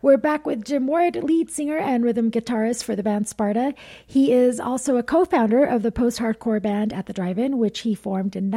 We're back with Jim Ward, lead singer and rhythm guitarist for the band Sparta. He is also a co-founder of the post-hardcore band At the Drive-In, which he formed in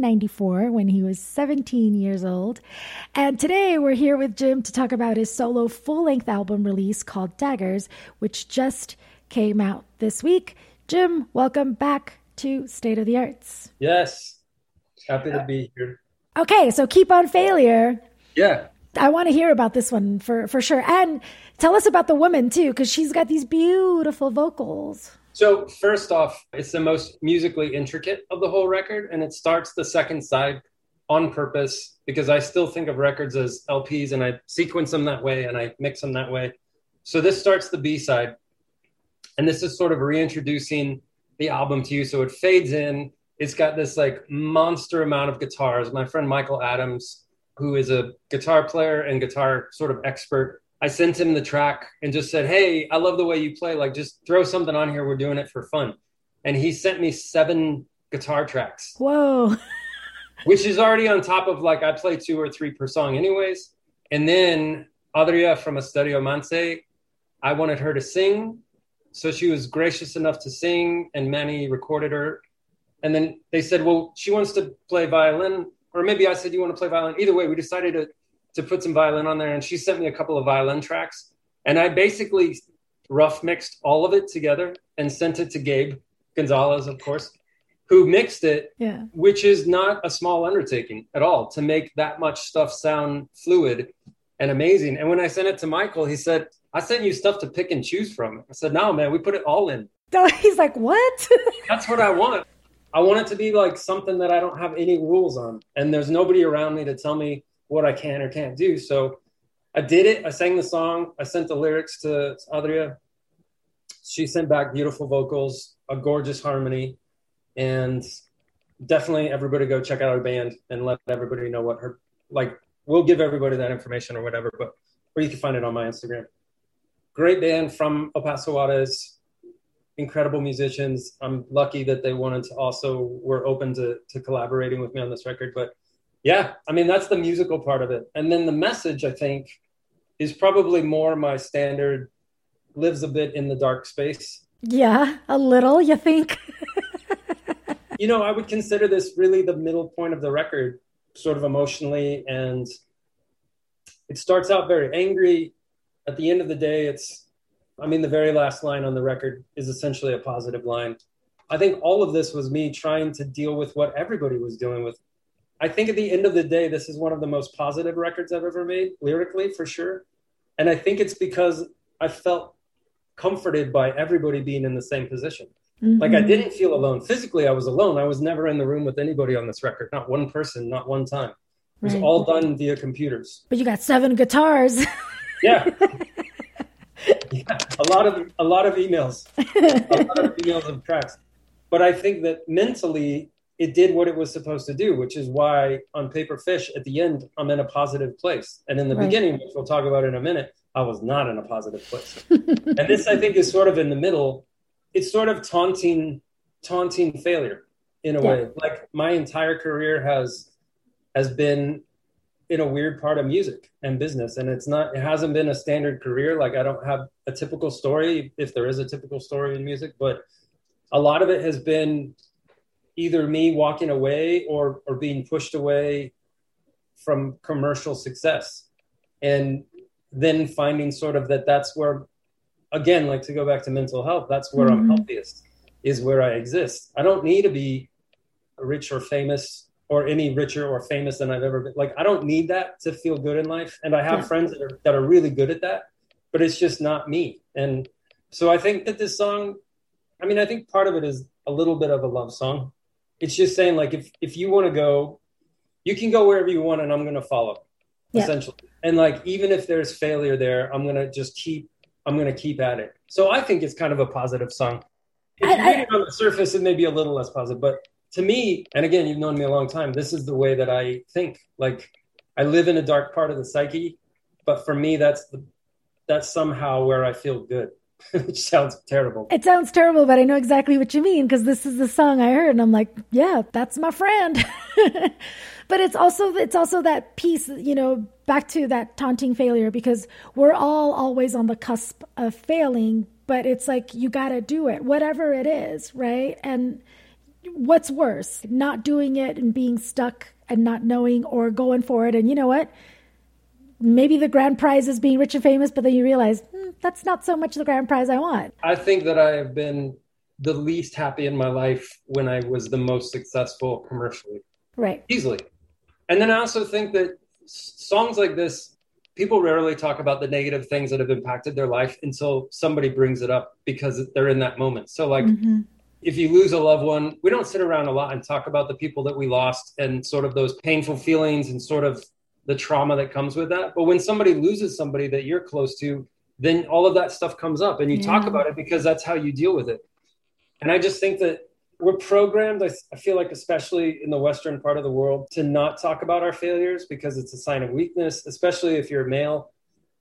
1994 when he was 17 years old. And today we're here with Jim to talk about his solo full-length album release called Daggers, which just came out this week. Jim, welcome back to State of the Arts. Yes, happy to be here. Okay, so Keep on Failure. Yeah. I want to hear about this one for sure. And tell us about the woman, too, because she's got these beautiful vocals. So first off, it's the most musically intricate of the whole record. And it starts the second side on purpose because I still think of records as LPs and I sequence them that way and I mix them that way. So this starts the B side. And this is sort of reintroducing the album to you. So it fades in. It's got this like monster amount of guitars. My friend Michael Adams, who is a guitar player and guitar sort of expert, I sent him the track and just said, hey, I love the way you play. Like, just throw something on here. We're doing it for fun. And he sent me 7 guitar tracks. Whoa. Which is already on top of, like, I play 2 or 3 per song anyways. And then Adria from Estadio Manse, I wanted her to sing. So she was gracious enough to sing, and Manny recorded her. And then they said, well, she wants to play violin. Or maybe I said, you want to play violin? Either way, we decided to put some violin on there. And she sent me a couple of violin tracks. And I basically rough mixed all of it together and sent it to Gabe Gonzalez, of course, who mixed it, which is not a small undertaking at all to make that much stuff sound fluid and amazing. And when I sent it to Michael, he said, I sent you stuff to pick and choose from. I said, no, man, we put it all in. He's like, what? That's what I want. I want it to be like something that I don't have any rules on. And there's nobody around me to tell me what I can or can't do. So I did it. I sang the song. I sent the lyrics to Adria. She sent back beautiful vocals, a gorgeous harmony. And definitely everybody go check out our band and let everybody know what her, like, we'll give everybody that information or whatever, but or you can find it on my Instagram. Great band from El Paso Juarez. Incredible musicians. I'm lucky that they wanted to also were open to collaborating with me on this record. But yeah, I mean, that's the musical part of it. And then the message, I think, is probably more my standard, lives a bit in the dark space. Yeah, a little, you think? You know, I would consider this really the middle point of the record, sort of emotionally. And it starts out very angry. At the end of the day, the very last line on the record is essentially a positive line. I think all of this was me trying to deal with what everybody was dealing with. I think at the end of the day, this is one of the most positive records I've ever made, lyrically, for sure. And I think it's because I felt comforted by everybody being in the same position. Mm-hmm. Like, I didn't feel alone. Physically, I was alone. I was never in the room with anybody on this record. Not one person, not one time. It was all done via computers. But you got 7 guitars. Yeah. Yeah, a lot of emails, a lot of emails of tracks. But I think that mentally it did what it was supposed to do, which is why on Paper Fish at the end, I'm in a positive place. And in the beginning, which we'll talk about in a minute, I was not in a positive place. And this, I think, is sort of in the middle. It's sort of taunting failure in a way. Like, my entire career has been in a weird part of music and business. And it hasn't been a standard career. Like, I don't have a typical story, if there is a typical story in music, but a lot of it has been either me walking away or being pushed away from commercial success. And then finding sort of that's where, again, like, to go back to mental health, that's where I'm healthiest, is where I exist. I don't need to be rich or famous or any richer or famous than I've ever been. Like, I don't need that to feel good in life. And I have friends that are really good at that, but it's just not me. And so I think that this song, I think part of it is a little bit of a love song. It's just saying, like, if you want to go, you can go wherever you want and I'm going to follow, essentially. And, like, even if there's failure there, I'm going to keep at it. So I think it's kind of a positive song. If you read it on the surface, it may be a little less positive, but to me, and again, you've known me a long time, this is the way that I think. Like, I live in a dark part of the psyche, but for me, that's somehow where I feel good. which sounds terrible. It sounds terrible, but I know exactly what you mean, because this is the song I heard and I'm like, yeah, that's my friend. But it's also that piece, back to that taunting failure, because we're all always on the cusp of failing, but it's like, you got to do it, whatever it is, right? And what's worse, not doing it and being stuck and not knowing, or going for it. And you know what? Maybe the grand prize is being rich and famous, but then you realize that's not so much the grand prize I want. I think that I have been the least happy in my life when I was the most successful commercially. Right. Easily. And then I also think that songs like this, people rarely talk about the negative things that have impacted their life until somebody brings it up because they're in that moment. So like, if you lose a loved one, we don't sit around a lot and talk about the people that we lost and sort of those painful feelings and sort of the trauma that comes with that. But when somebody loses somebody that you're close to, then all of that stuff comes up and you talk about it because that's how you deal with it. And I just think that we're programmed, I feel like, especially in the Western part of the world, to not talk about our failures because it's a sign of weakness, especially if you're a male.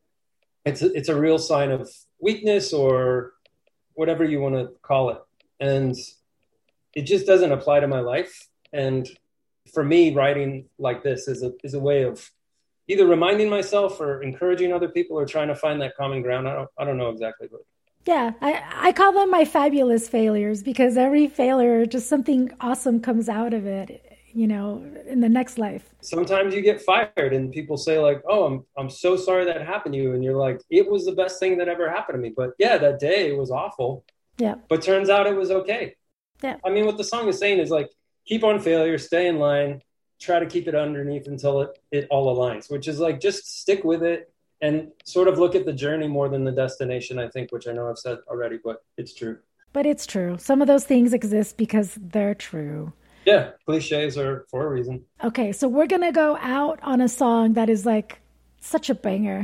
It's a real sign of weakness or whatever you want to call it. And it just doesn't apply to my life. And for me, writing like this is a way of either reminding myself or encouraging other people or trying to find that common ground. I don't know exactly, but yeah, I call them my fabulous failures, because every failure, just something awesome comes out of it, in the next life. Sometimes you get fired and people say like, oh, I'm so sorry that happened to you. And you're like, it was the best thing that ever happened to me. But yeah, that day it was awful. Yeah. But turns out it was okay. Yeah. I mean, what the song is saying is like, keep on failure, stay in line, try to keep it underneath until it all aligns, which is like, just stick with it. And sort of look at the journey more than the destination, I think, which I know I've said already, but it's true. But it's true. Some of those things exist because they're true. Yeah, cliches are for a reason. Okay, so we're going to go out on a song that is like such a banger.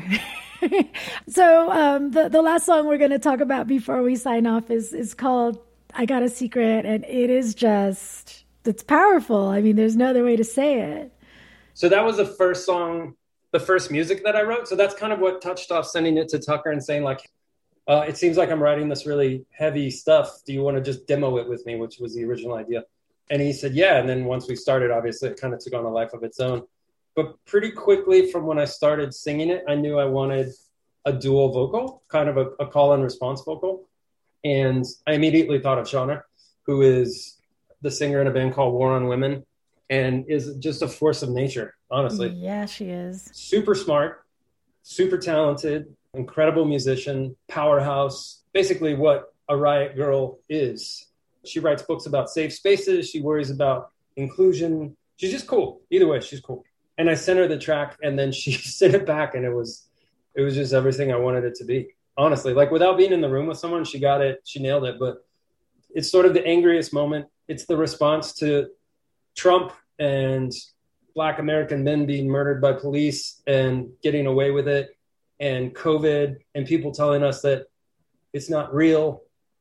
So the last song we're going to talk about before we sign off is called I Got a Secret. And it is just, it's powerful. I mean, there's no other way to say it. So that was the first song, the first music that I wrote. So that's kind of what touched off sending it to Tucker and saying like, it seems like I'm writing this really heavy stuff. Do you want to just demo it with me? Which was the original idea. And he said, yeah. And then once we started, obviously it kind of took on a life of its own. But pretty quickly from when I started singing it, I knew I wanted a dual vocal, kind of a call and response vocal. And I immediately thought of Shauna, who is the singer in a band called War on Women and is just a force of nature, honestly. Yeah, she is. Super smart, super talented, incredible musician, powerhouse, basically what a Riot Girl is. She writes books about safe spaces. She worries about inclusion. She's just cool. Either way, she's cool. And I sent her the track and then she sent it back and it was just everything I wanted it to be. Honestly, like without being in the room with someone, she got it. She nailed it. But it's sort of the angriest moment. It's the response to Trump and Black American men being murdered by police and getting away with it, and COVID and people telling us that it's not real.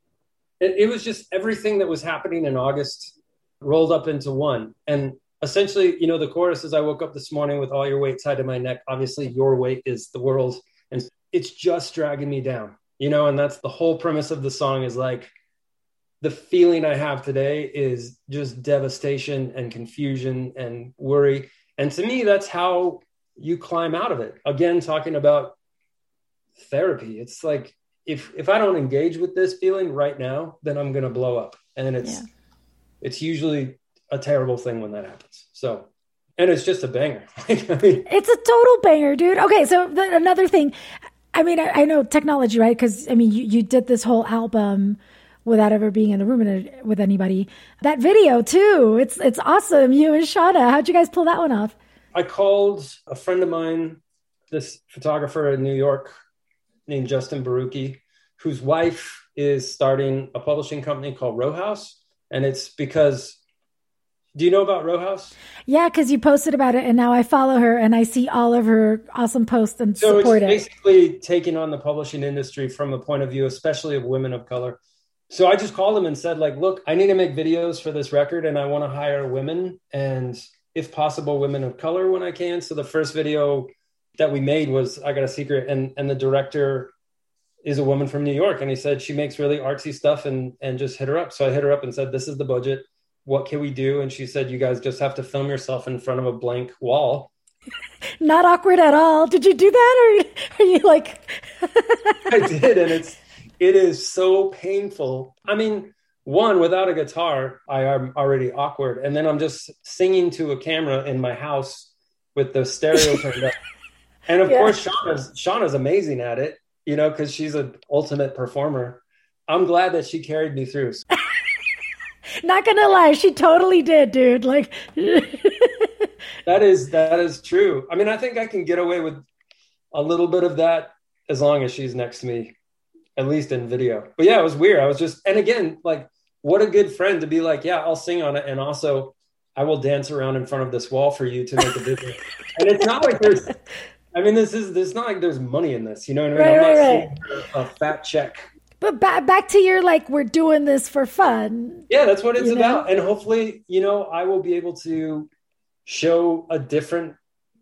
It was just everything that was happening in August rolled up into one. And essentially, the chorus is, I woke up this morning with all your weight tied to my neck. Obviously, your weight is the world. And it's just dragging me down, and that's the whole premise of the song is like, the feeling I have today is just devastation and confusion and worry. And to me, that's how you climb out of it. Again, talking about therapy. It's like, if I don't engage with this feeling right now, then I'm going to blow up. And it's usually a terrible thing when that happens. So, and it's just a banger. It's a total banger, dude. Okay. So another thing, I mean, I know technology, right? Because I mean, you did this whole album without ever being in the room with anybody. That video too, it's awesome. You and Shauna, how'd you guys pull that one off? I called a friend of mine, this photographer in New York named Justin Barucki, whose wife is starting a publishing company called Row House. And it's because, do you know about Row House? Yeah, because you posted about it and now I follow her and I see all of her awesome posts and support it. So it's basically taking on the publishing industry from the point of view, especially of women of color. So I just called him and said, like, look, I need to make videos for this record and I want to hire women and if possible, women of color when I can. So the first video that we made was I Got a Secret. And the director is a woman from New York. And he said, she makes really artsy stuff, and just hit her up. So I hit her up and said, this is the budget. What can we do? And she said, you guys just have to film yourself in front of a blank wall. Not awkward at all. Did you do that? Or are you like... I did. And it is so painful. I mean, one, without a guitar, I am already awkward. And then I'm just singing to a camera in my house with the stereo turned up. And of course, Shauna's amazing at it, you know, because she's an ultimate performer. I'm glad that she carried me through. Not gonna lie, she totally did, dude. Like that is true. I mean, I think I can get away with a little bit of that as long as she's next to me, at least in video. But yeah, it was weird. I was just, and again, like, what a good friend to be like, yeah, I'll sing on it, and also I will dance around in front of this wall for you to make a video. And it's not like there's, I mean, there's not like there's money in this, you know what I mean? I'm not saying a fat check. But back to your, like, we're doing this for fun. Yeah, that's what it's about. And hopefully, you know, I will be able to show a different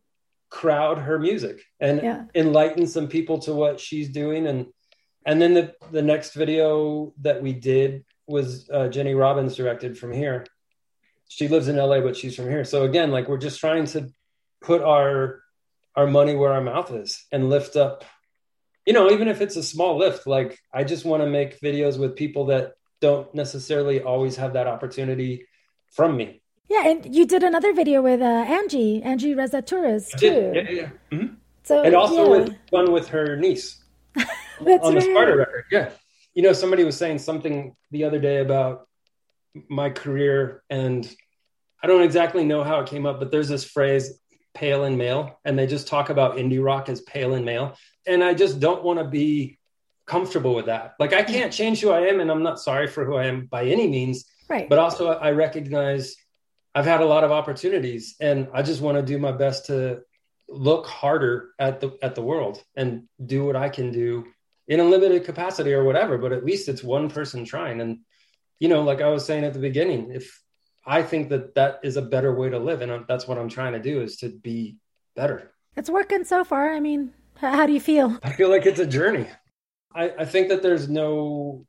crowd her music and enlighten some people to what she's doing. And then the next video that we did was Jenny Robbins directed from here. She lives in LA, but she's from here. So again, like, we're just trying to put our money where our mouth is and lift up, you know, even if it's a small lift. Like, I just want to make videos with people that don't necessarily always have that opportunity from me. Yeah, and you did another video with Angie Reza Torres too. Yeah. Mm-hmm. So, and also with one with her niece on the Sparta record. Yeah. You know, somebody was saying something the other day about my career, and I don't exactly know how it came up, but there's this phrase, pale and male, and they just talk about indie rock as pale and male. And I just don't want to be comfortable with that. Like, I can't change who I am, and I'm not sorry for who I am by any means. Right. But also I recognize I've had a lot of opportunities, and I just want to do my best to look harder at the world and do what I can do in a limited capacity or whatever. But at least it's one person trying. And, you know, like I was saying at the beginning, if I think that is a better way to live, and that's what I'm trying to do, is to be better. It's working so far. I mean, how do you feel? I feel like it's a journey. I think that there's no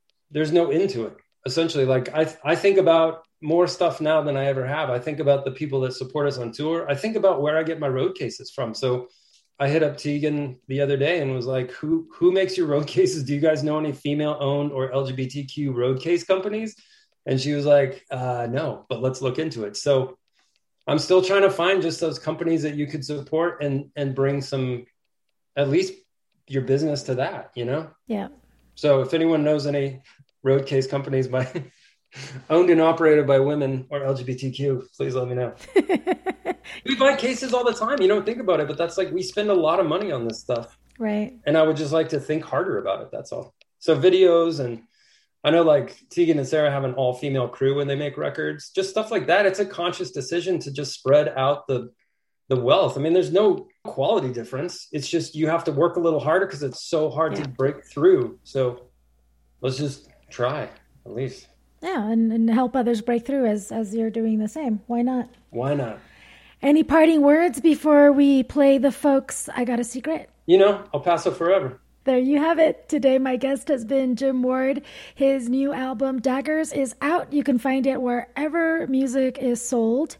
end to it. Essentially, like, I think about more stuff now than I ever have. I think about the people that support us on tour. I think about where I get my road cases from. So I hit up Tegan the other day and was like, who makes your road cases? Do you guys know any female owned or LGBTQ road case companies? And she was like, no, but let's look into it. So I'm still trying to find just those companies that you could support and bring some, at least your business to that, you know? Yeah. So if anyone knows any road case companies owned and operated by women or LGBTQ, please let me know. We buy cases all the time. You don't think about it, but that's like, we spend a lot of money on this stuff. Right. And I would just like to think harder about it. That's all. So videos, and I know like Tegan and Sarah have an all-female crew when they make records, just stuff like that. It's a conscious decision to just spread out the wealth. I mean, there's no quality difference. It's just, you have to work a little harder because it's so hard to break through. So let's just try at least. Yeah, and help others break through as you're doing the same. Why not? Why not? Any parting words before we play the folks I Got a Secret? You know, El Paso forever. There you have it. Today, my guest has been Jim Ward. His new album, Daggers, is out. You can find it wherever music is sold.